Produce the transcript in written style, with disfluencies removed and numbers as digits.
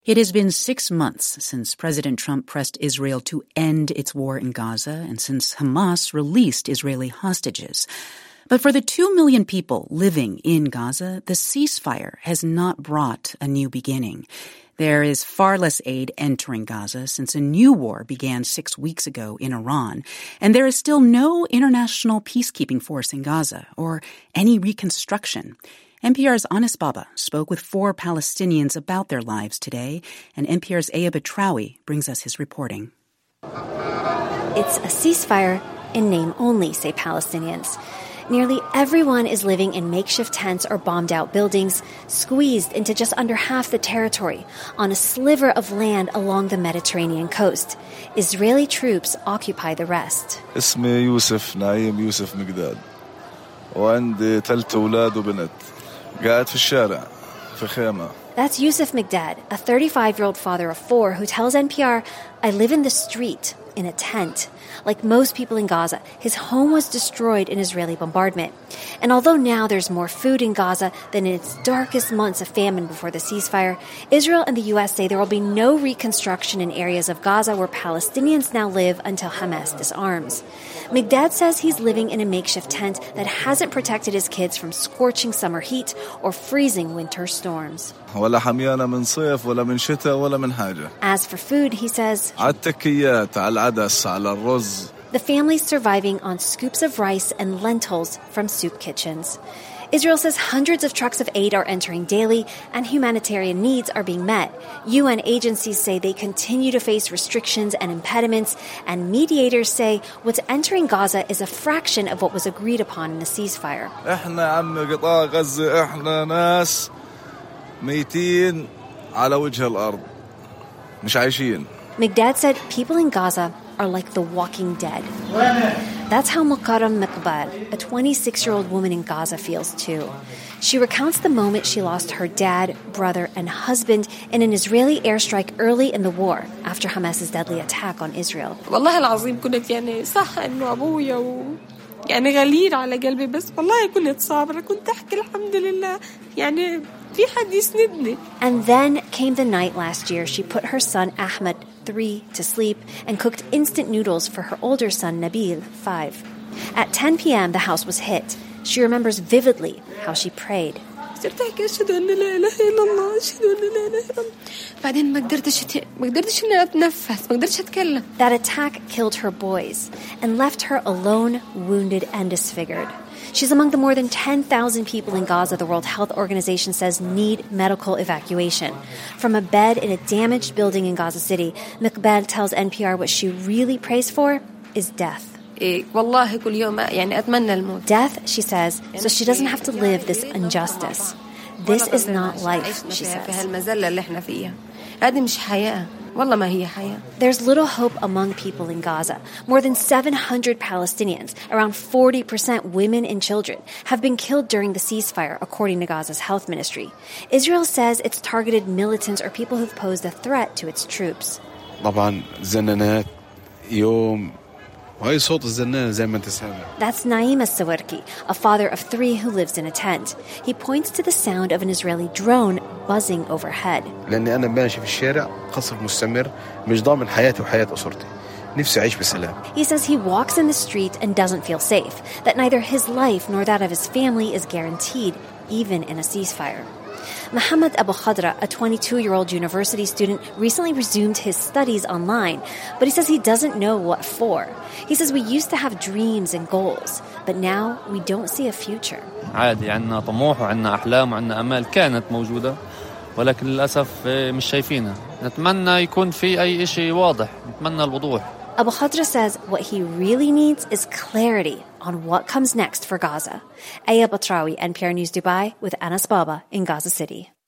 It has been 6 months since President Trump pressed Israel to end its war in Gaza and since Hamas released Israeli hostages. But for the 2 million people living in Gaza, the ceasefire has not brought a new beginning. There is far less aid entering Gaza since a new war began 6 weeks ago in Iran, and there is still no international peacekeeping force in Gaza or any reconstruction. NPR's Anas Baba spoke with 4 Palestinians about their lives today, and NPR's Aya Batrawi brings us his reporting. It's a ceasefire in name only, say Palestinians. Nearly everyone is living in makeshift tents or bombed-out buildings, squeezed into just under half the territory, on a sliver of land along the Mediterranean coast. Israeli troops occupy the rest. اسمي يوسف نايم يوسف مقداد وعندي 3 أولاد وبنت قاعد في الشارع في خيمة. That's Yusuf Migdad, a 35-year-old father of 4 who tells NPR, "I live in the street, in a tent." Like most people in Gaza, his home was destroyed in Israeli bombardment. And although now there's more food in Gaza than in its darkest months of famine before the ceasefire, Israel and the U.S. say there will be no reconstruction in areas of Gaza where Palestinians now live until Hamas disarms. Migdad says he's living in a makeshift tent that hasn't protected his kids from scorching summer heat or freezing winter storms. ولا حميانة من صيف ولا من شتاء ولا من حاجة. As for food, he says, على التكيات على العدس على الرز. The family's surviving on scoops of rice and lentils from soup kitchens. Israel says hundreds of trucks of aid are entering daily and humanitarian needs are being met. UN agencies say they continue to face restrictions and impediments, and mediators say what's entering Gaza is a fraction of what was agreed upon in the ceasefire. احنا عم قطاع غزة احنا ناس ميتين على وجه الأرض مش عايشين. Migdad said people in Gaza are like the walking dead. That's how Mukarram Miqbal, a 26-year-old woman in Gaza, feels too. She recounts the moment she lost her dad, brother, and husband in an Israeli airstrike early in the war after Hamas's deadly attack on Israel. والله العظيم كنت يعني صح إنه أبويا يعني غليل على قلبي بس والله كنت صابرة كنت أحكي الحمد لله يعني في حد يسندني. And then came the night last year she put her son Ahmed, 3, to sleep and cooked instant noodles for her older son Nabil, 5. At 10 p.m. the house was hit. She remembers vividly how she prayed. صرت أحكي أشهد أن لا إله إلا الله أشهد أن لا إله إلا الله بعدين ما قدرتش إني أتنفس ما قدرتش أتكلم. That attack killed her boys and left her alone, wounded and disfigured. She's among the more than 10,000 people in Gaza the World Health Organization says need medical evacuation. From a bed in a damaged building in Gaza City, Miqbal tells NPR what she really prays for is death. والله كل يوم يعني أتمنى الموت. Death, she says, so she doesn't have to live this injustice. This is not life, she says. هالمزلة اللي إحنا فيها. هذه مش حياة. والله ما هي حياة. There's little hope among people in Gaza. More than 700 Palestinians, around 40% women and children, have been killed during the ceasefire, according to Gaza's health ministry. Israel says it's targeted militants or people who've posed a threat to its troops. طبعا زنانات يوم وهي صوت الزنانة زي ما انت سامع. That's Naim As-Sawarki, a father of 3 who lives in a tent. He points to the sound of an Israeli drone buzzing overhead. لأني أنا ماشي في الشارع قصف مستمر مش ضامن حياتي وحياة أسرتي. نفسي أعيش بسلام. He says he walks in the street and doesn't feel safe, that neither his life nor that of his family is guaranteed, even in a ceasefire. Mohammed Abu Khadra, a 22-year-old university student, recently resumed his studies online, but he says he doesn't know what for. He says we used to have dreams and goals, but now we don't see a future. عادي عندنا طموح وعندنا أحلام وعندنا أمال كانت موجودة ولكن للأسف مش شايفينها. نتمنى يكون في أي شيء واضح. نتمنى الوضوح. Abu Khadra says what he really needs is clarity on what comes next for Gaza. Aya Batrawi, NPR News Dubai, with Anas Baba in Gaza City.